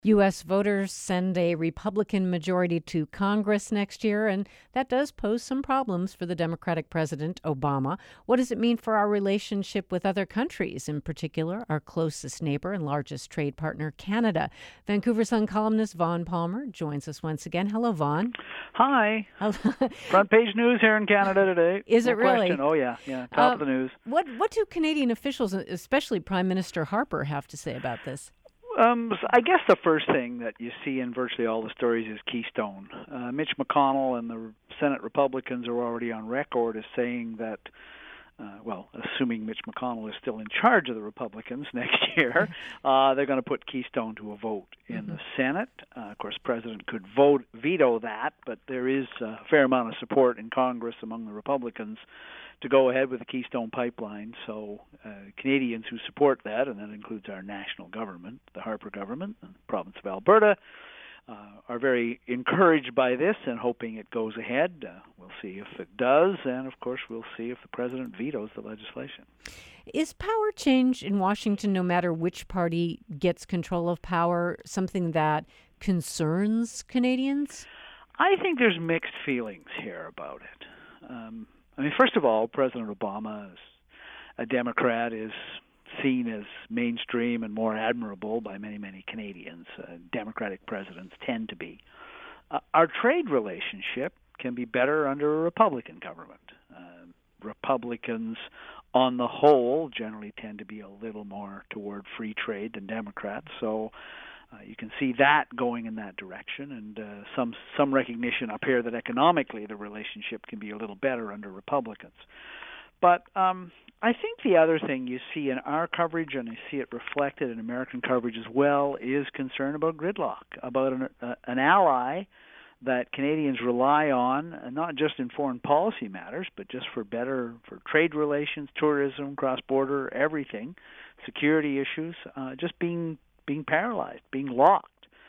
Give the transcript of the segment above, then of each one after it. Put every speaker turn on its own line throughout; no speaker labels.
U.S. voters send a Republican majority to Congress next year, and that does pose some problems for the Democratic President Obama. What does it mean for our relationship with other countries, in particular our closest neighbor and largest trade partner, Canada? Vancouver Sun columnist Vaughn Palmer joins us once again. Hello, Vaughn.
Hi.
Hello.
Front page news here in Canada today.
Is it
No
really?
question. Oh, yeah. Top of the news.
What do Canadian officials, especially Prime Minister Harper, have to say about this?
I guess the first thing that you see in virtually all the stories is Keystone. Mitch McConnell and the Senate Republicans are already on record as saying that, assuming Mitch McConnell is still in charge of the Republicans next year, they're going to put Keystone to a vote in the Senate. Of course, the president could veto that, but there is a fair amount of support in Congress among the Republicans to go ahead with the Keystone Pipeline. So Canadians who support that, and that includes our national government, the Harper government, and the province of Alberta, are very encouraged by this and hoping it goes ahead. We'll see if it does, and of course we'll see if the president vetoes the legislation.
Is power change in Washington, no matter which party gets control of power, something that concerns Canadians?
I think there's mixed feelings here about it. First of all, President Obama, as a Democrat, is seen as mainstream and more admirable by many, many Canadians. Democratic presidents tend to be. Our trade relationship can be better under a Republican government. Republicans, on the whole, generally tend to be a little more toward free trade than Democrats. So you can see that going in that direction, and some recognition up here that economically the relationship can be a little better under Republicans. But I think the other thing you see in our coverage, and I see it reflected in American coverage as well, is concern about gridlock, about an ally that Canadians rely on, not just in foreign policy matters, but just for trade relations, tourism, cross-border, everything, security issues, just being paralyzed, being locked.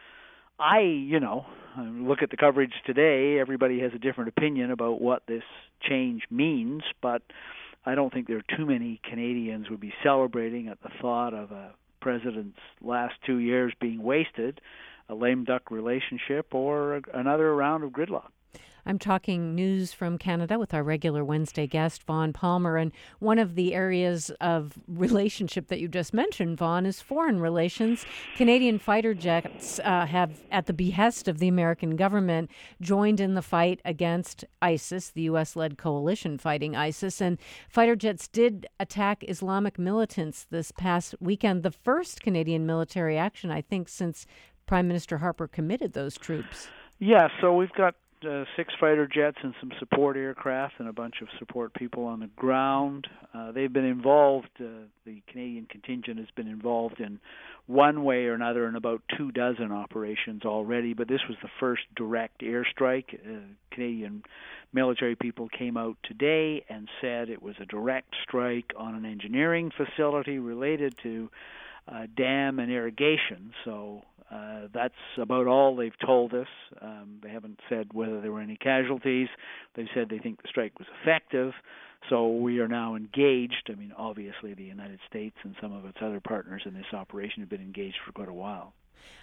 I look at the coverage today. Everybody has a different opinion about what this change means, but I don't think there are too many Canadians would be celebrating at the thought of a president's last 2 years being wasted, a lame duck relationship, or another round of gridlock.
I'm talking news from Canada with our regular Wednesday guest, Vaughn Palmer. And one of the areas of relationship that you just mentioned, Vaughn, is foreign relations. Canadian fighter jets have, at the behest of the American government, joined in the fight against ISIS, the U.S.-led coalition fighting ISIS. And fighter jets did attack Islamic militants this past weekend, the first Canadian military action, I think, since Prime Minister Harper committed those troops.
Yeah, so we've got 6 fighter jets and some support aircraft and a bunch of support people on the ground. They've been involved, the Canadian contingent has been involved in one way or another in about 24 operations already, but this was the first direct airstrike. Canadian military people came out today and said it was a direct strike on an engineering facility related to dam and irrigation. So that's about all they've told us. They haven't said whether there were any casualties. They've said they think the strike was effective. So we are now engaged. Obviously the United States and some of its other partners in this operation have been engaged for quite a while.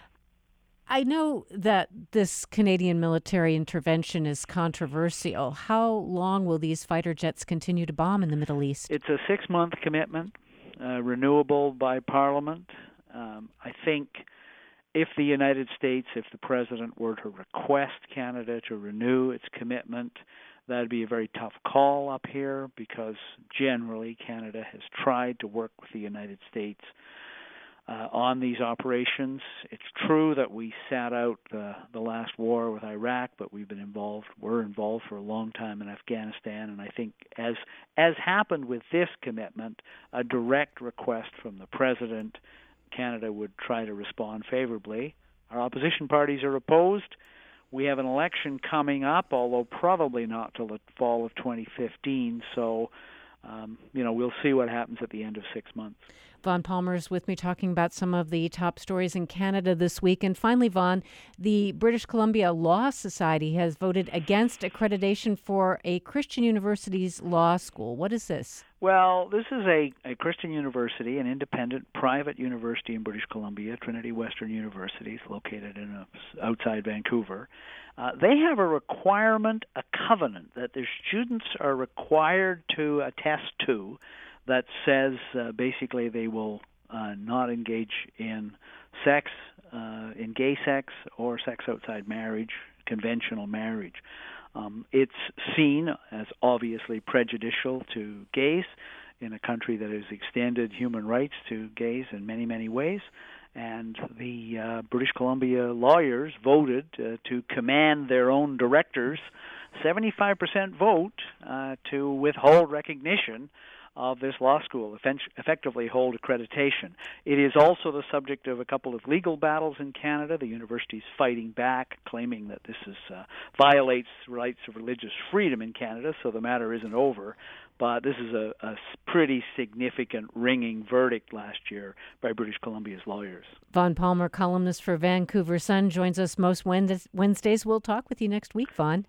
I know that this Canadian military intervention is controversial. How long will these fighter jets continue to bomb in the Middle East?
It's a 6-month commitment, renewable by Parliament. I think if the United States, if the president were to request Canada to renew its commitment, that would be a very tough call up here because generally Canada has tried to work with the United States on these operations. It's true that we sat out the last war with Iraq, but we're involved for a long time in Afghanistan, and I think as happened with this commitment, a direct request from the president, Canada would try to respond favorably. Our opposition parties are opposed. We have an election coming up, although probably not till the fall of 2015, so we'll see what happens at the end of 6 months.
Vaughn Palmer is with me talking about some of the top stories in Canada this week. And finally, Vaughn, the British Columbia Law Society has voted against accreditation for a Christian university's law school. What is this?
Well, this is a Christian university, an independent private university in British Columbia, Trinity Western University. It's located outside Vancouver. They have a requirement, a covenant, that their students are required to attest to that says basically they will not engage in sex, in gay sex, or sex outside marriage, conventional marriage. It's seen as obviously prejudicial to gays in a country that has extended human rights to gays in many, many ways. And the British Columbia lawyers voted to command their own directors 75% vote to withhold recognition of this law school, effectively hold accreditation. It is also the subject of a couple of legal battles in Canada. The university is fighting back, claiming that this violates rights of religious freedom in Canada, so the matter isn't over. But this is a pretty significant, ringing verdict last year by British Columbia's lawyers.
Vaughn Palmer, columnist for Vancouver Sun, joins us most Wednesdays. We'll talk with you next week, Vaughn.